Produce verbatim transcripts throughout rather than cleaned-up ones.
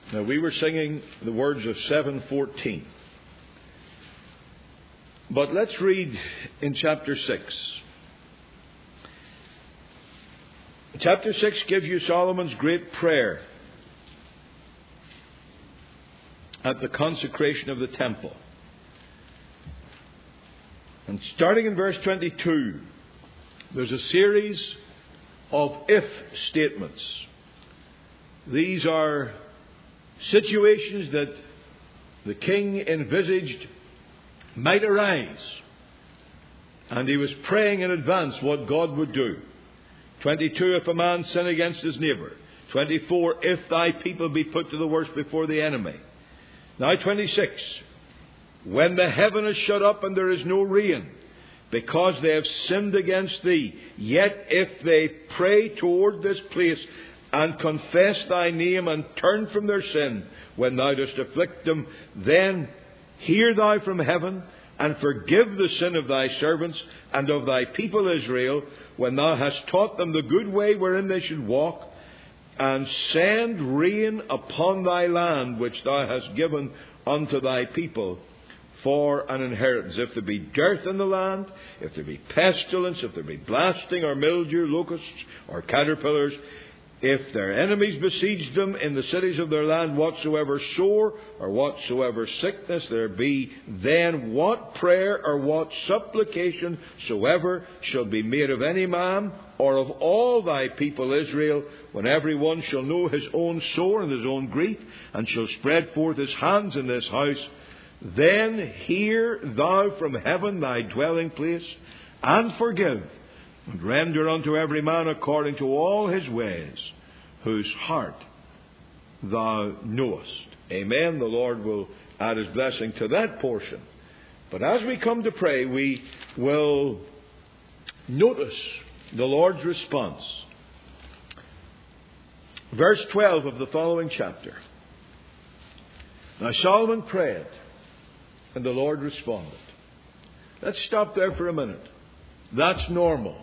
Now, we were singing the words of seven fourteen. But let's read in chapter six. Chapter six gives you Solomon's great prayer at the consecration of the temple. And starting in verse twenty-two, there's a series of if statements. These are situations that the king envisaged might arise. And he was praying in advance what God would do. twenty-two, if a man sin against his neighbour. twenty-four, if thy people be put to the worst before the enemy. Now twenty-six, when the heaven is shut up and there is no rain, because they have sinned against thee, yet if they pray toward this place and confess thy name and turn from their sin, when thou dost afflict them, then hear thou from heaven and forgive the sin of thy servants and of thy people Israel, when thou hast taught them the good way wherein they should walk, and send rain upon thy land which thou hast given unto thy people for an inheritance. If there be dearth in the land, if there be pestilence, if there be blasting or mildew, locusts or caterpillars, if their enemies besiege them in the cities of their land, whatsoever sore or whatsoever sickness there be, then what prayer or what supplication soever shall be made of any man or of all thy people Israel, when every one shall know his own sore and his own grief, and shall spread forth his hands in this house, then hear thou from heaven thy dwelling place, and forgive, and render unto every man according to all his ways, whose heart thou knowest. Amen. The Lord will add his blessing to that portion. But as we come to pray, we will notice the Lord's response. Verse twelve of the following chapter. Now Solomon prayed, and the Lord responded. Let's stop there for a minute. That's normal.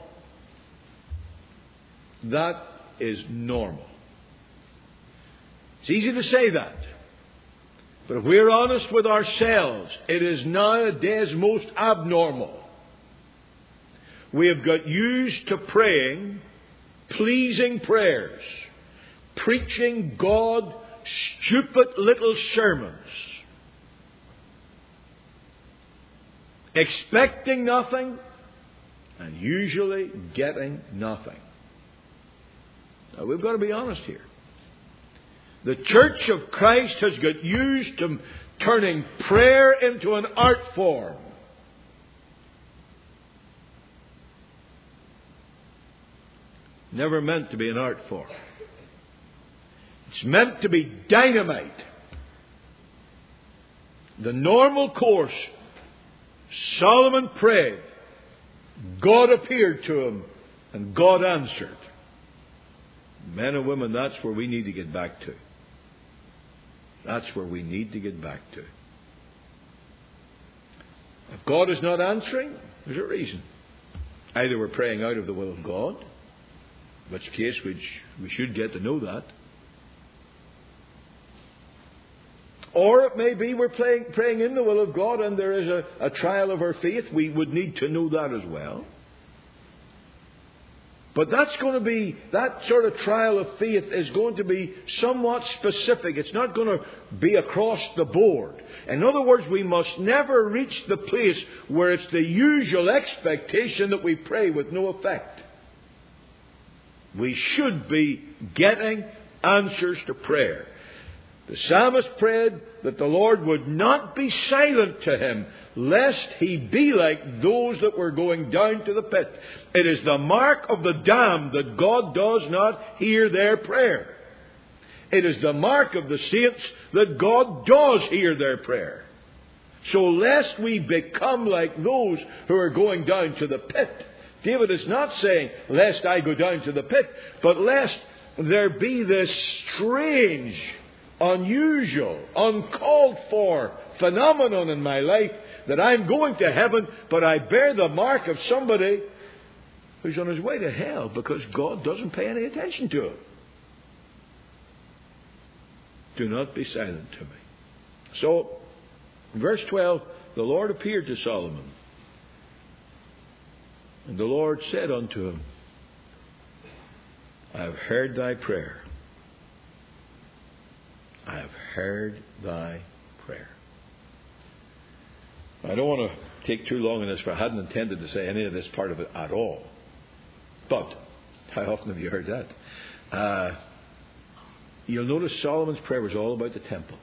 That is normal. It's easy to say that. But if we're honest with ourselves, it is nowadays most abnormal. We have got used to praying pleasing prayers, preaching God stupid little sermons, expecting nothing and usually getting nothing. Now, we've got to be honest here. The Church of Christ has got used to turning prayer into an art form. Never meant to be an art form. It's meant to be dynamite. The normal course, Solomon prayed, God appeared to him, and God answered. Men and women, that's where we need to get back to. That's where we need to get back to. If God is not answering, there's a reason. Either we're praying out of the will of God, in which case we, we should get to know that. Or it may be we're praying, praying in the will of God and there is a, a trial of our faith. We would need to know that as well. But that's going to be, that sort of trial of faith is going to be somewhat specific. It's not going to be across the board. In other words, we must never reach the place where it's the usual expectation that we pray with no effect. We should be getting answers to prayer. The psalmist prayed that the Lord would not be silent to him, lest he be like those that were going down to the pit. It is the mark of the damned that God does not hear their prayer. It is the mark of the saints that God does hear their prayer. So lest we become like those who are going down to the pit. David is not saying, lest I go down to the pit, but lest there be this strange, unusual, uncalled for phenomenon in my life that I'm going to heaven, but I bear the mark of somebody who's on his way to hell because God doesn't pay any attention to him. do not be silent to me. So, in verse twelve, the Lord appeared to Solomon. And the Lord said unto him, I have heard thy prayer. I have heard thy prayer. I don't want to take too long on this, for I hadn't intended to say any of this part of it at all. But, how often have you heard that? Uh, you'll notice Solomon's prayer was all about the temple.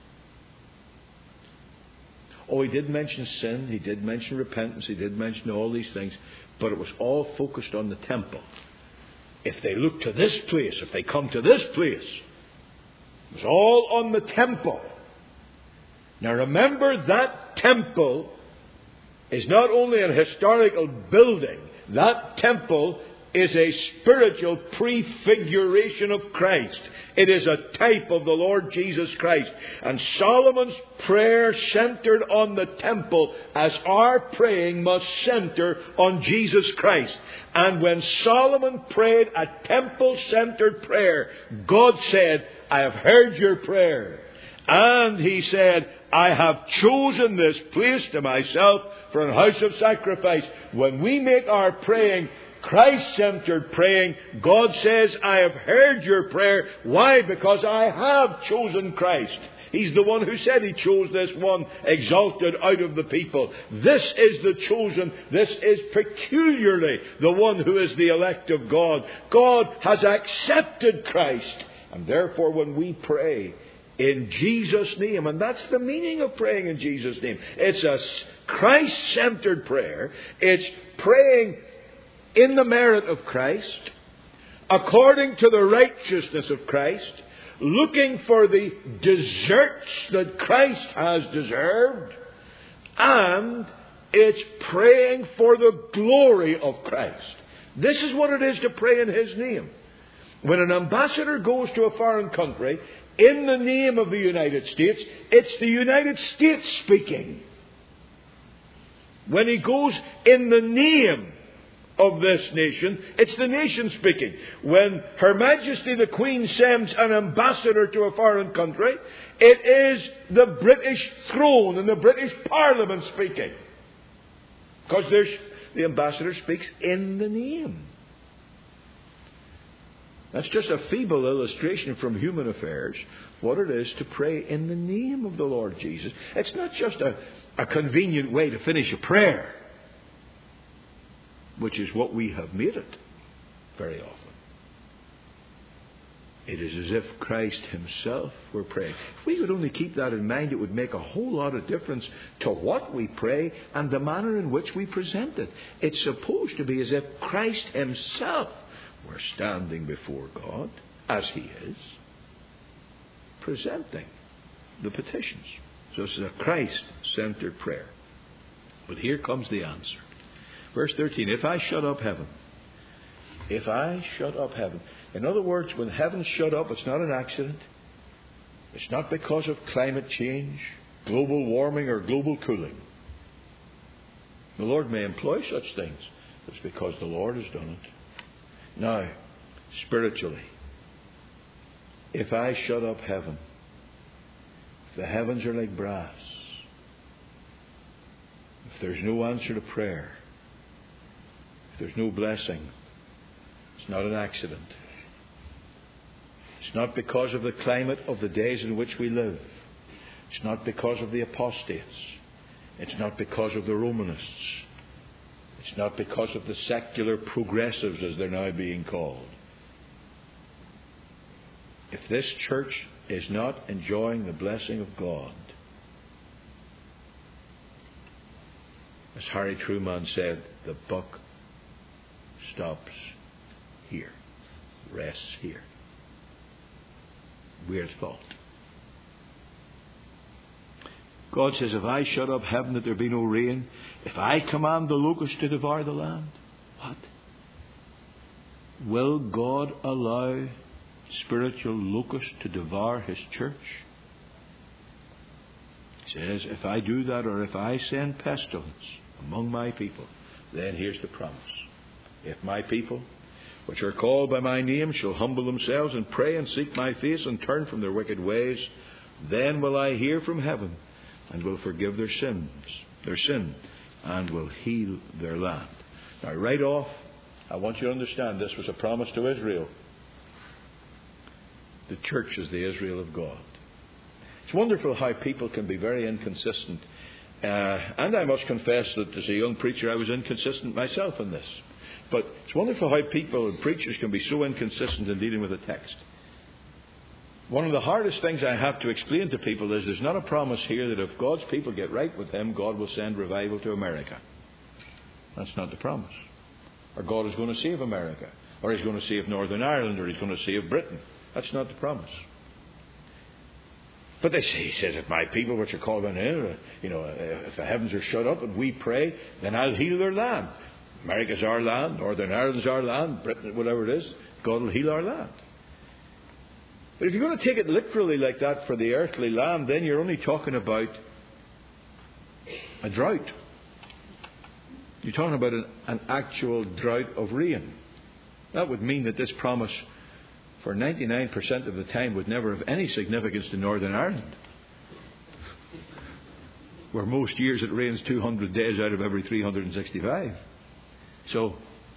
Oh, he did mention sin, he did mention repentance, he did mention all these things, but it was all focused on the temple. If they look to this place, if they come to this place, it was all on the temple. Now remember, that temple is not only an historical building, that temple is a spiritual prefiguration of Christ. It is a type of the Lord Jesus Christ. And Solomon's prayer centered on the temple, as our praying must center on Jesus Christ. And when Solomon prayed a temple-centered prayer, God said, I have heard your prayer. And he said, I have chosen this place to myself for a house of sacrifice. When we make our praying Christ-centered praying, God says, I have heard your prayer. Why? Because I have chosen Christ. He's the one who said he chose this one exalted out of the people. This is the chosen. This is peculiarly the one who is the elect of God. God has accepted Christ. And therefore when we pray in Jesus' name, and that's the meaning of praying in Jesus' name. It's a Christ-centered prayer. It's praying in the merit of Christ, according to the righteousness of Christ, looking for the deserts that Christ has deserved, and it's praying for the glory of Christ. This is what it is to pray in His name. When an ambassador goes to a foreign country, in the name of the United States, it's the United States speaking. When he goes in the name of this nation, it's the nation speaking. When Her Majesty the Queen sends an ambassador to a foreign country, it is the British throne and the British Parliament speaking. Because there's, the ambassador speaks in the name. That's just a feeble illustration from human affairs, what it is to pray in the name of the Lord Jesus. It's not just a, a convenient way to finish a prayer, which is what we have made it very often. It is as if Christ Himself were praying. If we would only keep that in mind, it would make a whole lot of difference to what we pray and the manner in which we present it. It's supposed to be as if Christ Himself were standing before God, as He is, presenting the petitions. So this is a Christ-centered prayer. But here comes the answer. Verse thirteen, if I shut up heaven, if I shut up heaven. In other words, when heaven's shut up, it's not an accident. It's not because of climate change, global warming, or global cooling. The Lord may employ such things. It's because the Lord has done it. Now, spiritually, if I shut up heaven, if the heavens are like brass, if there's no answer to prayer, if there's no blessing, it's not an accident. It's not because of the climate of the days in which we live. It's not because of the apostates. It's not because of the Romanists. It's not because of the secular progressives, as they're now being called. If this church is not enjoying the blessing of God, as Harry Truman said, the buck stops here, rests here. We're at fault. God says, if I shut up heaven that there be no rain, if I command the locust to devour the land, what? Will God allow spiritual locusts to devour His church? He says, if I do that, or if I send pestilence among my people, then here's the promise. If my people, which are called by my name, shall humble themselves and pray and seek my face and turn from their wicked ways, Then will I hear from heaven, and will forgive their sins, their sin, and will heal their land. Now, right off, I want you to understand this was a promise to Israel. The church is the Israel of God. It's wonderful how people can be very inconsistent. Uh, and I must confess that as a young preacher I was inconsistent myself in this. But it's wonderful how people and preachers can be so inconsistent in dealing with a text. One of the hardest things I have to explain to people is there's not a promise here that if God's people get right with Him, God will send revival to America. That's not the promise. Or God is going to save America. Or He's going to save Northern Ireland. Or He's going to save Britain. That's not the promise. But they say, He says, if my people which are called by name, you know, if the heavens are shut up and we pray, then I'll heal their land. America's our land, Northern Ireland's our land, Britain, whatever it is, God will heal our land. But if you're going to take it literally like that for the earthly land, then you're only talking about a drought. You're talking about an, an actual drought of rain. That would mean that this promise for ninety-nine percent of the time would never have any significance to Northern Ireland, where most years it rains two hundred days out of every three hundred sixty-five. So,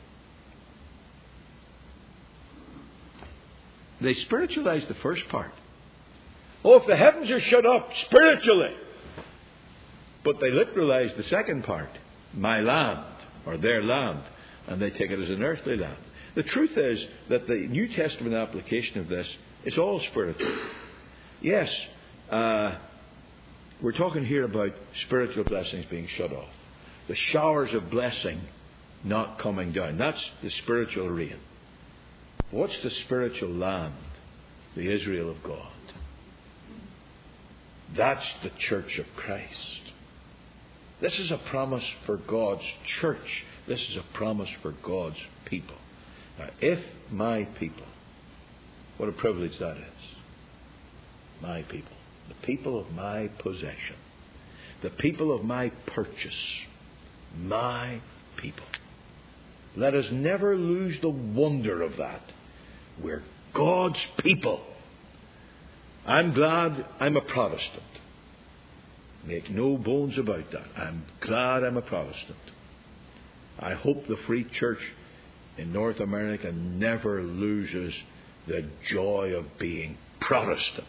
they spiritualize the first part. Oh, if the heavens are shut up spiritually. But they literalize the second part. My land, or their land. And they take it as an earthly land. The truth is that the New Testament application of this is all spiritual. Yes, uh, we're talking here about spiritual blessings being shut off. The showers of blessing not coming down. That's the spiritual rain. What's the spiritual land? The Israel of God. That's the church of Christ. This is a promise for God's church. This is a promise for God's people. Now, if my people, what a privilege that is. My people. The people of my possession. The people of my purchase. My people. Let us never lose the wonder of that. We're God's people. I'm glad I'm a Protestant. Make no bones about that. I'm glad I'm a Protestant. I hope the Free Church in North America never loses the joy of being Protestant.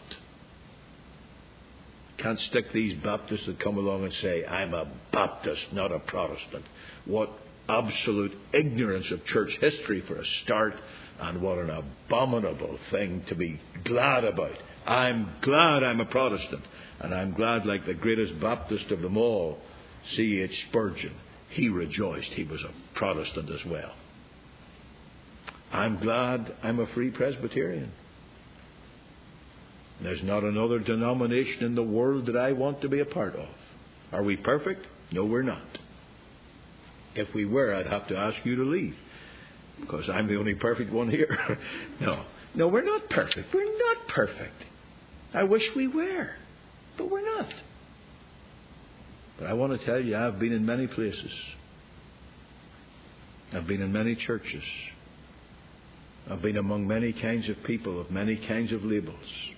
Can't stick these Baptists that come along and say, I'm a Baptist, not a Protestant. What absolute ignorance of church history for a start, and what an abominable thing to be glad about. I'm glad I'm a Protestant, and I'm glad, like the greatest Baptist of them all, C H Spurgeon, he rejoiced he was a Protestant as well. I'm glad I'm a Free Presbyterian. There's not another denomination in the world that I want to be a part of. Are we perfect? No, we're not. If we were, I'd have to ask you to leave, because I'm the only perfect one here. No, no, we're not perfect. We're not perfect. I wish we were, but we're not. But I want to tell you, I've been in many places. I've been in many churches. I've been among many kinds of people of many kinds of labels.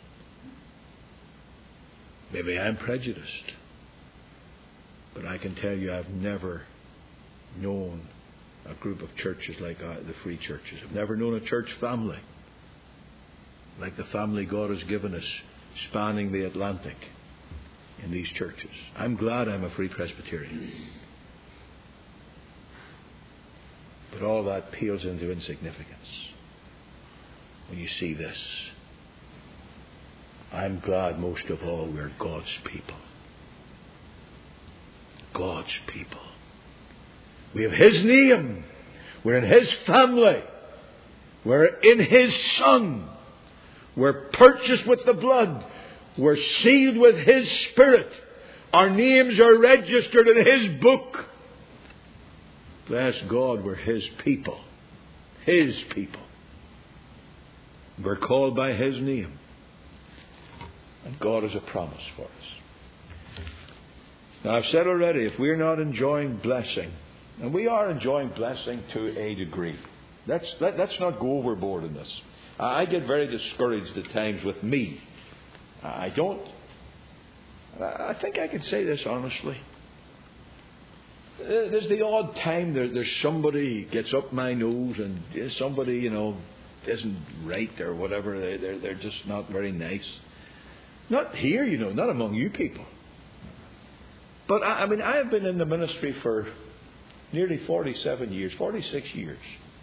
Maybe I'm prejudiced, but I can tell you I've never known a group of churches like uh, the Free Churches. I've never known a church family like the family God has given us, spanning the Atlantic in these churches. I'm glad I'm a Free Presbyterian. But all that pales into insignificance when you see this. I'm glad most of all we're God's people. God's people. We have His name. We're in His family. We're in His Son. We're purchased with the blood. We're sealed with His Spirit. Our names are registered in His book. Bless God, we're His people. His people. We're called by His name. And God has a promise for us. Now, I've said already, if we're not enjoying blessing, and we are enjoying blessing to a degree, let's, let, let's not go overboard in this. I get very discouraged at times with me. I don't I think I can say this honestly. There's the odd time there, there's somebody gets up my nose and somebody, you know, isn't right or whatever. They, they're, they're just not very nice. Not here, you know, not among you people. But, I, I mean, I have been in the ministry for nearly forty-seven years, forty-six years.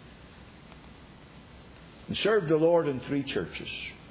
And served the Lord in three churches.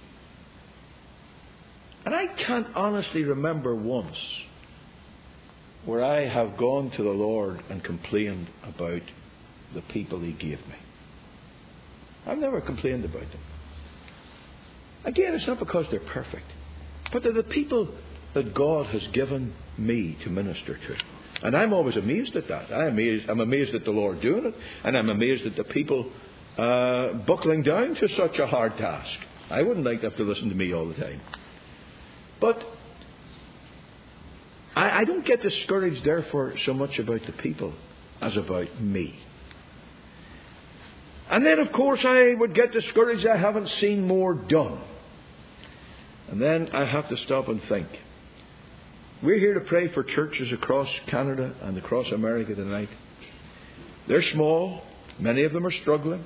And I can't honestly remember once where I have gone to the Lord and complained about the people He gave me. I've never complained about them. Again, it's not because they're perfect, but they're the people that God has given me to minister to. And I'm always amazed at that. I'm amazed, I'm amazed at the Lord doing it, and I'm amazed at the people uh, buckling down to such a hard task. I wouldn't like to have to listen to me all the time. But I, I don't get discouraged, therefore, so much about the people as about me. And then, of course, I would get discouraged I haven't seen more done. And then I have to stop and think. We're here to pray for churches across Canada and across America tonight. They're small. Many of them are struggling.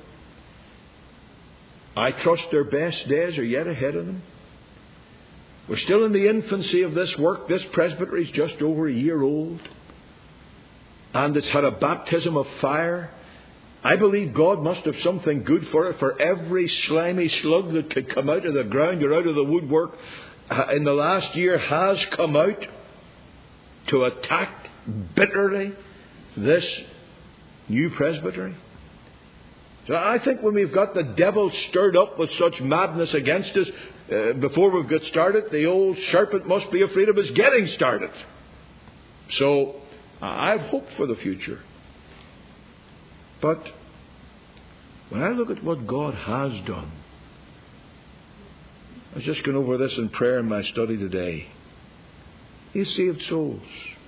I trust their best days are yet ahead of them. We're still in the infancy of this work. This presbytery is just over a year old. And it's had a baptism of fire. I believe God must have something good for it. For every slimy slug that could come out of the ground or out of the woodwork in the last year has come out to attack bitterly this new presbytery. So I think when we've got the devil stirred up with such madness against us, uh, before we've got started, the old serpent must be afraid of us getting started. So I've hoped for the future. But when I look at what God has done, I was just going over this in prayer in my study today. He's saved souls.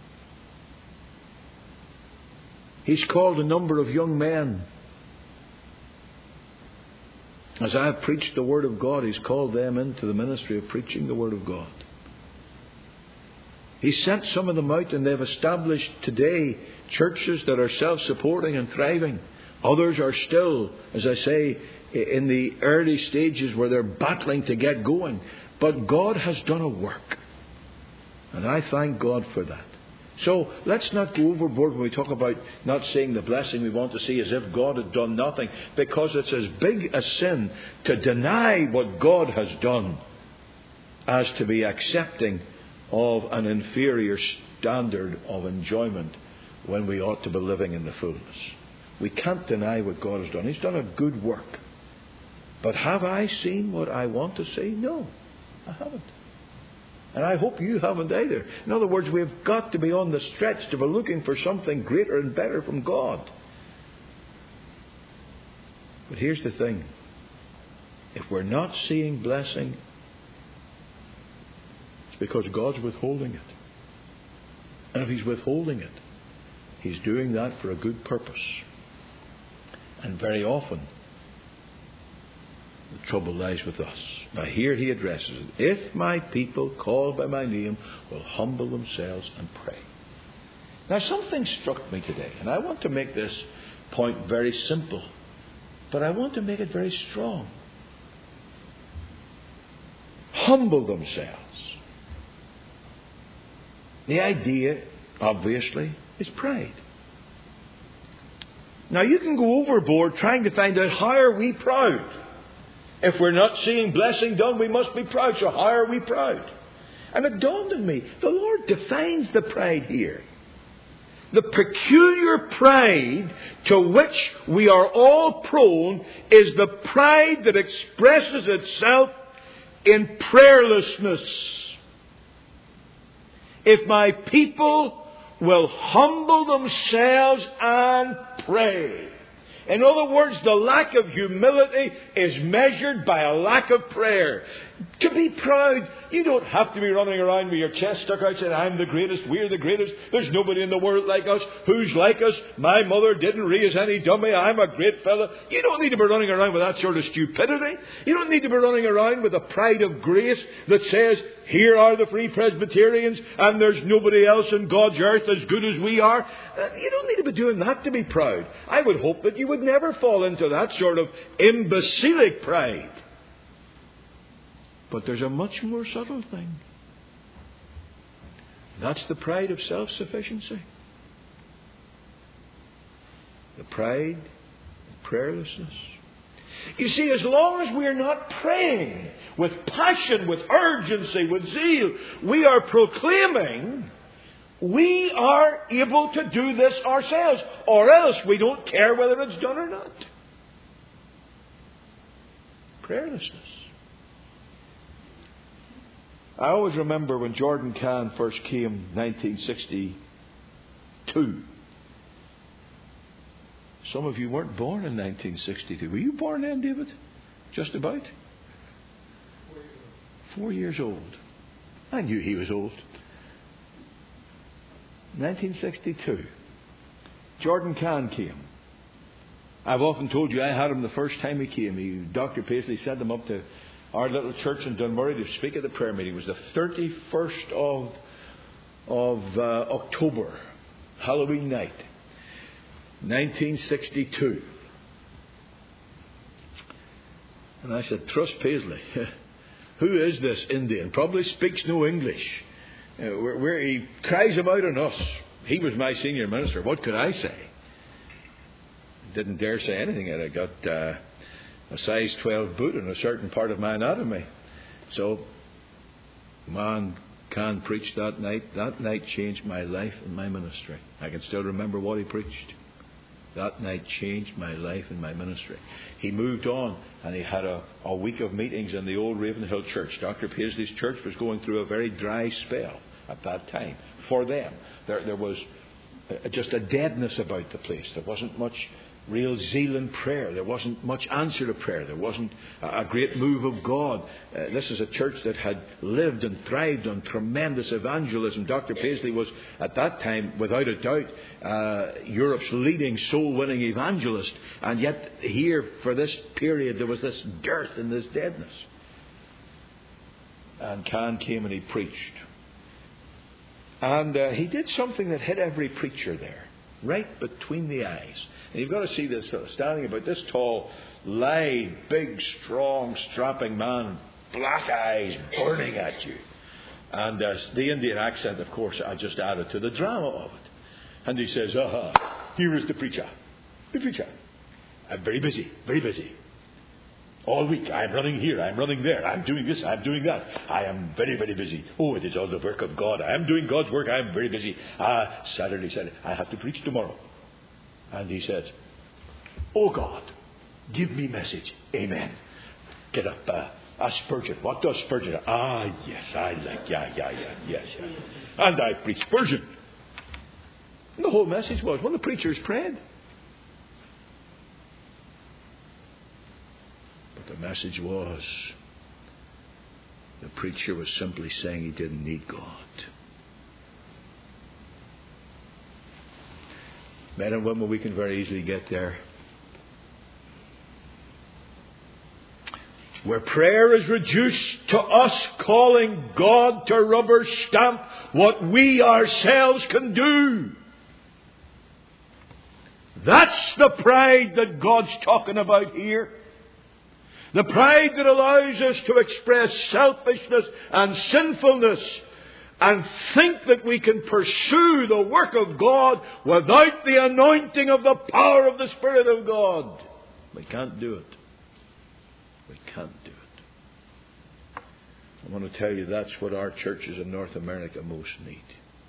He's called a number of young men. As I have preached the Word of God, He's called them into the ministry of preaching the Word of God. He sent some of them out, and they've established today churches that are self-supporting and thriving. Others are still, as I say, in the early stages where they're battling to get going. But God has done a work. And I thank God for that. So let's not go overboard when we talk about not seeing the blessing we want to see as if God had done nothing. Because it's as big a sin to deny what God has done as to be accepting of an inferior standard of enjoyment when we ought to be living in the fullness. We can't deny what God has done. He's done a good work. But have I seen what I want to see? No, I haven't. And I hope you haven't either. In other words, we've got to be on the stretch to be looking for something greater and better from God. But here's the thing. If we're not seeing blessing, it's because God's withholding it. And if He's withholding it, He's doing that for a good purpose. And very often, the trouble lies with us. Now here He addresses it. If my people called by my name will humble themselves and pray. Now something struck me today, and I want to make this point very simple, but I want to make it very strong. Humble themselves. The idea, obviously, is pride. Now you can go overboard trying to find out how are we proud. If we're not seeing blessing done, we must be proud. So how are we proud? And it dawned on me, the Lord defines the pride here. The peculiar pride to which we are all prone is the pride that expresses itself in prayerlessness. If my people will humble themselves and pray. In other words, the lack of humility is measured by a lack of prayer. To be proud, you don't have to be running around with your chest stuck out saying, I'm the greatest, we're the greatest, there's nobody in the world like us, who's like us, my mother didn't raise any dummy, I'm a great fella. You don't need to be running around with that sort of stupidity. You don't need to be running around with the pride of grace that says, here are the Free Presbyterians, and there's nobody else in God's earth as good as we are. Uh, you don't need to be doing that to be proud. I would hope that you would never fall into that sort of imbecilic pride. But there's a much more subtle thing. That's the pride of self-sufficiency. The pride of prayerlessness. You see, as long as we're not praying with passion, with urgency, with zeal, we are proclaiming we are able to do this ourselves, or else we don't care whether it's done or not. Prayerlessness. I always remember when Jordan Kahn first came, nineteen sixty-two. Some of you weren't born in nineteen sixty-two. Were you born then, David? Just about? Four years old. I knew he was old. nineteen sixty-two. Jordan Kahn came. I've often told you I had him the first time he came. He, Doctor Paisley sent him up to our little church in Dunmurry to speak at the prayer meeting. It was the thirty-first of, of uh, October, Halloween night, nineteen sixty-two. And I said, Trust Paisley, who is this Indian? Probably speaks no English. Uh, where, where he cries him out on us. He was my senior minister. What could I say? Didn't dare say anything. I got uh, a size twelve boot in a certain part of my anatomy. So, man, Kahn preached that night. That night changed my life and my ministry. I can still remember what he preached. That night changed my life and my ministry. He moved on and he had a, a week of meetings in the old Ravenhill church. Doctor Paisley's church was going through a very dry spell at that time. For them, there, there was just a deadness about the place. There wasn't much real zeal in prayer. There wasn't much answer to prayer. There wasn't a great move of God. Uh, this is a church that had lived and thrived on tremendous evangelism. Doctor Paisley was, at that time, without a doubt, uh, Europe's leading soul-winning evangelist. And yet, here, for this period, there was this dearth and this deadness. And Kahn came and he preached. And uh, he did something that hit every preacher there, right between the eyes. And you've got to see this fellow standing about this tall, lithe, big, strong, strapping man, black eyes burning at you. And uh, the Indian accent, of course, I just added to the drama of it. And he says, aha, here is the preacher. The preacher. I'm very busy, very busy. All week, I'm running here, I'm running there, I'm doing this, I'm doing that. I am very, very busy. Oh, it is all the work of God. I am doing God's work, I am very busy. Ah, Saturday, Saturday, I have to preach tomorrow. And he says, oh God, give me message. Amen. Get up. Uh, uh, Spurgeon. What does Spurgeon? Ah, yes, I like, yeah, yeah, yeah, yes, yeah. And I preach Spurgeon. And the whole message was, well, the preachers prayed. But the message was, the preacher was simply saying he didn't need God. Men and women, we can very easily get there. Where prayer is reduced to us calling God to rubber stamp what we ourselves can do. That's the pride that God's talking about here. The pride that allows us to express selfishness and sinfulness and think that we can pursue the work of God without the anointing of the power of the Spirit of God. We can't do it. We can't do it. I want to tell you that's what our churches in North America most need.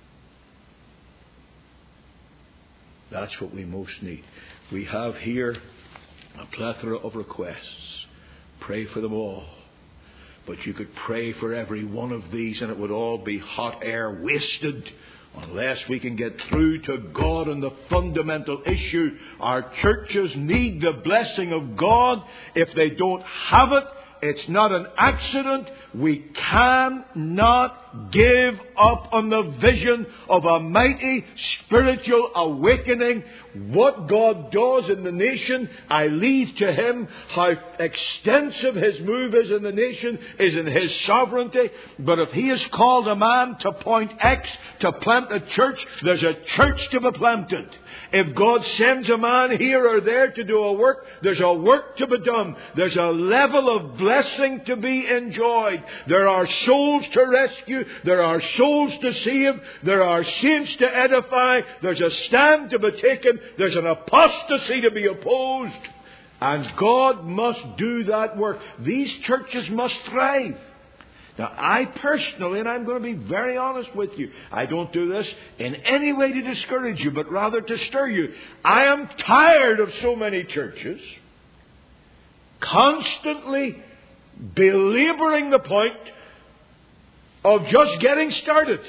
That's what we most need. We have here a plethora of requests. Pray for them all. But you could pray for every one of these and it would all be hot air wasted unless we can get through to God on the fundamental issue. Our churches need the blessing of God. If they don't have it, It's not an accident. We cannot give up on the vision of a mighty spiritual awakening. What God does in the nation, I leave to Him. How extensive His move is in the nation is in His sovereignty. But if He has called a man to point X to plant a church, there's a church to be planted. If God sends a man here or there to do a work, there's a work to be done. There's a level of blessing to be enjoyed. There are souls to rescue. There are souls to save. There are saints to edify. There's a stand to be taken. There's an apostasy to be opposed. And God must do that work. These churches must thrive. Now, I personally, and I'm going to be very honest with you, I don't do this in any way to discourage you, but rather to stir you. I am tired of so many churches constantly belaboring the point of just getting started.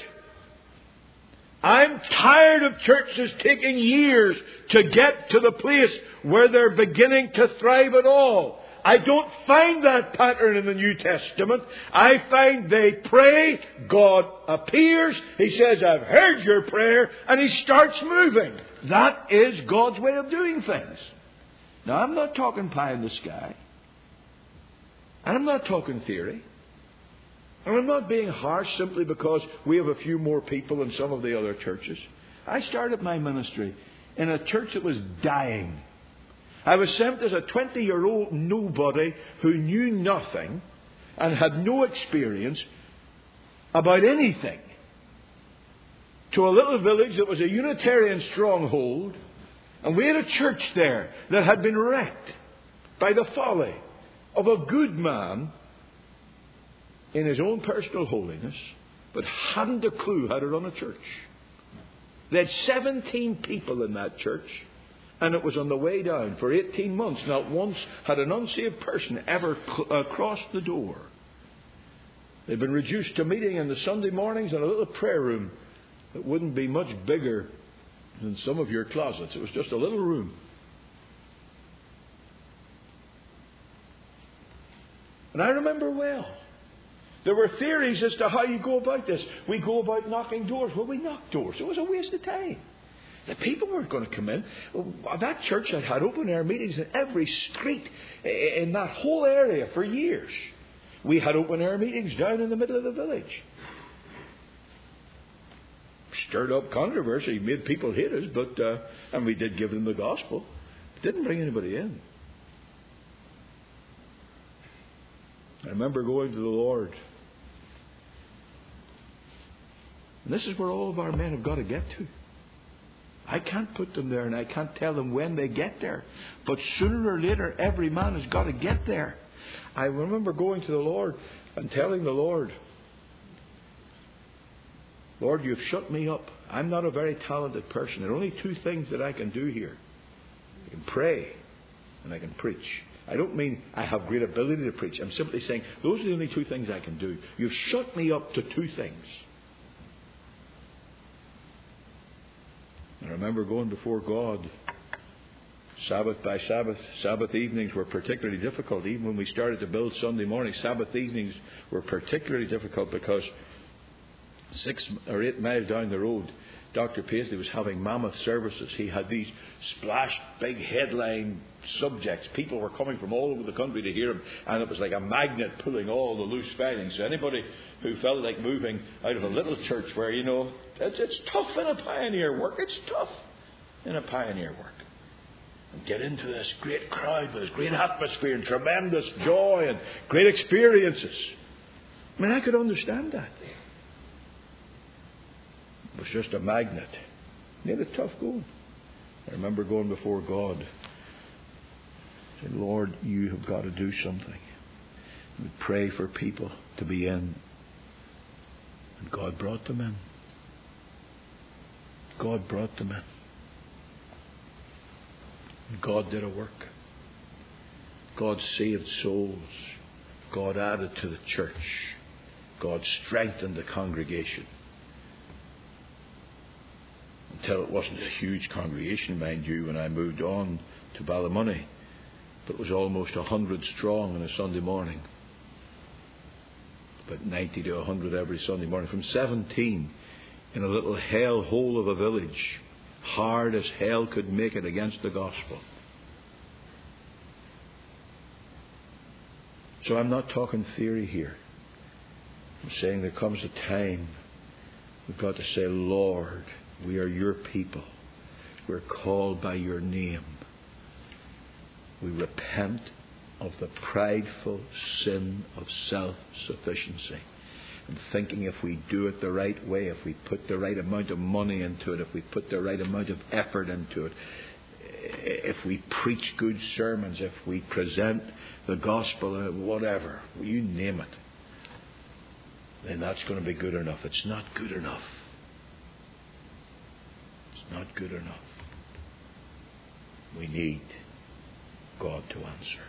I'm tired of churches taking years to get to the place where they're beginning to thrive at all. I don't find that pattern in the New Testament. I find they pray, God appears, He says, I've heard your prayer, and He starts moving. That is God's way of doing things. Now, I'm not talking pie in the sky. And I'm not talking theory. And I'm not being harsh simply because we have a few more people than some of the other churches. I started my ministry in a church that was dying. I was sent as a twenty-year-old nobody who knew nothing and had no experience about anything to a little village that was a Unitarian stronghold. And we had a church there that had been wrecked by the folly of a good man in his own personal holiness, but hadn't a clue how to run a church. They had seventeen people in that church, and it was on the way down. For eighteen months, not once had an unsaved person ever cl- uh, crossed the door. They'd been reduced to meeting in the Sunday mornings in a little prayer room that wouldn't be much bigger than some of your closets. It was just a little room. And I remember well, there were theories as to how you go about this. We go about knocking doors. Well, we knocked doors. It was a waste of time. The people weren't going to come in. That church had had open-air meetings in every street in that whole area for years. We had open-air meetings down in the middle of the village. Stirred up controversy, made people hate us, but uh, and we did give them the gospel. It didn't bring anybody in. I remember going to the Lord. And this is where all of our men have got to get to. I can't put them there and I can't tell them when they get there. But sooner or later, every man has got to get there. I remember going to the Lord and telling the Lord, Lord, you've shut me up. I'm not a very talented person. There are only two things that I can do here. I can pray and I can preach. I don't mean I have great ability to preach. I'm simply saying those are the only two things I can do. You've shut me up to two things. I remember going before God Sabbath by Sabbath. Sabbath evenings were particularly difficult. Even when we started to build Sunday morning, Sabbath evenings were particularly difficult because six or eight miles down the road, Doctor Paisley was having mammoth services. He had these splashed big headline subjects. People were coming from all over the country to hear him, and it was like a magnet pulling all the loose filings. So anybody who felt like moving out of a little church where, you know, it's, it's tough in a pioneer work. It's tough in a pioneer work. And get into this great crowd with this great atmosphere and tremendous joy and great experiences. I mean, I could understand that. It was just a magnet. Made it tough going. I remember going before God. Saying, Lord, you have got to do something. We pray for people to be in. And God brought them in. God brought them in. And God did a work. God saved souls. God added to the church. God strengthened the congregation. Until it wasn't a huge congregation, mind you, when I moved on to Ballymoney. But it was almost a hundred strong on a Sunday morning. about ninety to a hundred every Sunday morning. From seventeen, in a little hell hole of a village, hard as hell could make it against the gospel. So I'm not talking theory here. I'm saying there comes a time we've got to say, Lord, we are your people. We're called by your name. We repent of the prideful sin of self-sufficiency and thinking if we do it the right way, if we put the right amount of money into it, if we put the right amount of effort into it, if we preach good sermons, if we present the gospel, whatever, you name it, then that's going to be good enough. It's not good enough. It's not good enough. We need God to answer.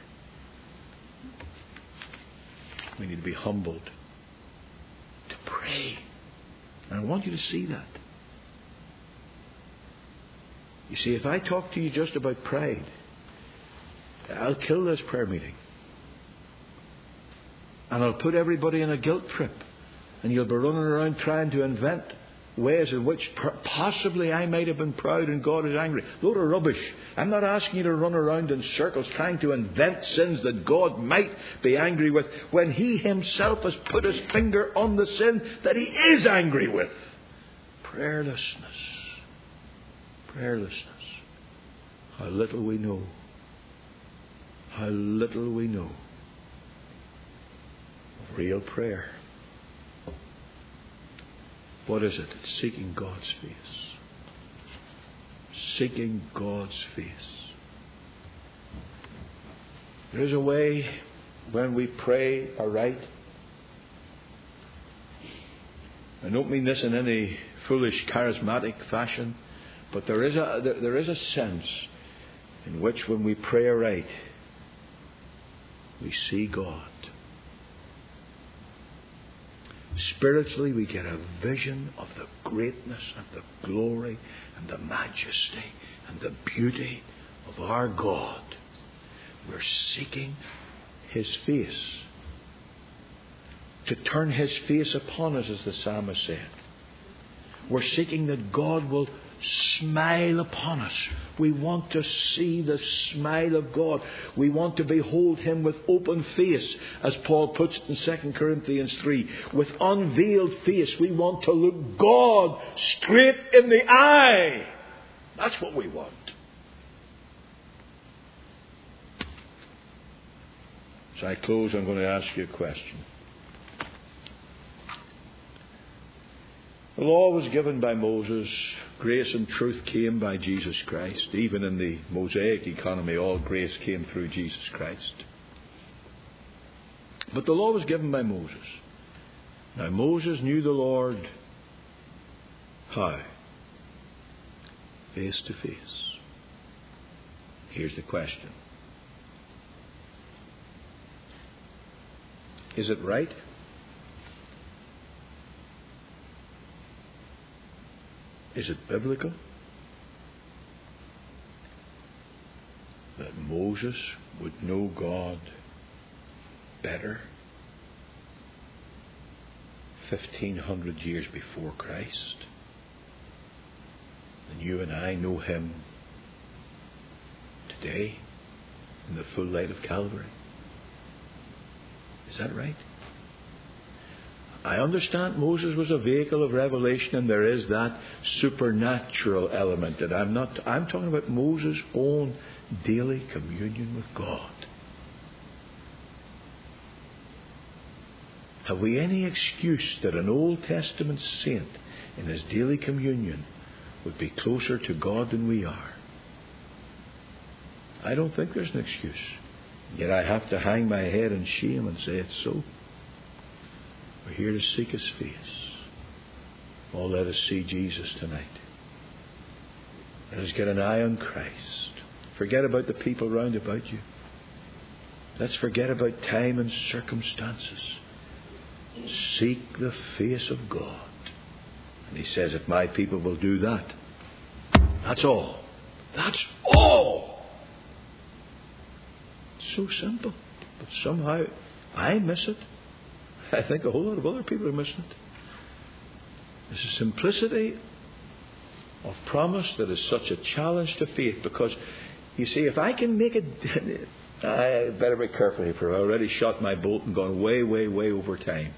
We need to be humbled to pray. And I want you to see that. You see, if I talk to you just about pride, I'll kill this prayer meeting. And I'll put everybody in a guilt trip. And you'll be running around trying to invent ways in which possibly I might have been proud and God is angry. Load of rubbish. I'm not asking you to run around in circles trying to invent sins that God might be angry with when He Himself has put His finger on the sin that He is angry with. Prayerlessness. Prayerlessness. How little we know. How little we know of real prayer. What is it? It's seeking God's face. Seeking God's face. There is a way when we pray aright. I don't mean this in any foolish charismatic fashion, but there is a there, there is a sense in which when we pray aright, we see God. Spiritually, we get a vision of the greatness and the glory and the majesty and the beauty of our God. We're seeking His face. To turn His face upon us, as the psalmist said. We're seeking that God will smile upon us. We want to see the smile of God. We want to behold Him with open face, as Paul puts it in Second Corinthians three. With unveiled face, we want to look God straight in the eye. That's what we want. As I close, I'm going to ask you a question. The law was given by Moses. Grace and truth came by Jesus Christ. Even in the Mosaic economy, all grace came through Jesus Christ. But the law was given by Moses. Now, Moses knew the Lord how? Face to face. Here's the question. Is it right? Is it biblical that Moses would know God better fifteen hundred years before Christ than you and I know Him today in the full light of Calvary? Is that right? I understand Moses was a vehicle of revelation, and there is that supernatural element. And I'm not. I'm talking about Moses' own daily communion with God. Have we any excuse that an Old Testament saint in his daily communion would be closer to God than we are? I don't think there's an excuse. Yet I have to hang my head in shame and say it's so. We're here to seek His face. Oh, let us see Jesus tonight. Let us get an eye on Christ. Forget about the people round about you. Let's forget about time and circumstances. Seek the face of God. And He says, if my people will do that, that's all. That's all. It's so simple. But somehow I miss it. I think a whole lot of other people are missing it. There's a simplicity of promise that is such a challenge to faith, because you see, if I can make it, I better be careful here, for I've already shot my bolt and gone way, way, way over time.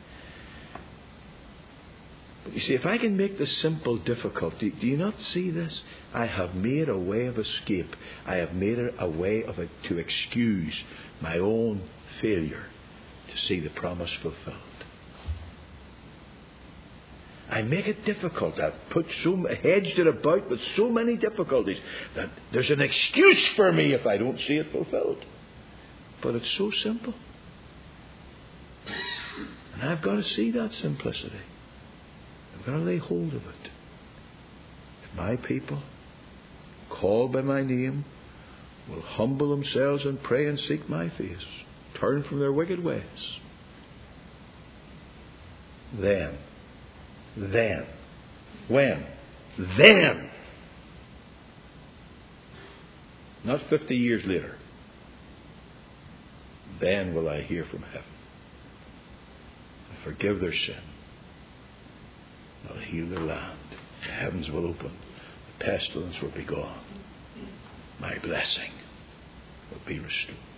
But you see, if I can make the simple difficult, do, do you not see this? I have made a way of escape. I have made a way of it to excuse my own failure to see the promise fulfilled. I make it difficult. I've put so hedged it about with so many difficulties that there's an excuse for me if I don't see it fulfilled. But it's so simple. And I've got to see that simplicity. I've got to lay hold of it. If my people, called by my name, will humble themselves and pray and seek my face, turn from their wicked ways, then Then, when? Then, not fifty years later, then will I hear from heaven. I'll forgive their sin. I'll heal their land. The heavens will open. The pestilence will be gone. My blessing will be restored.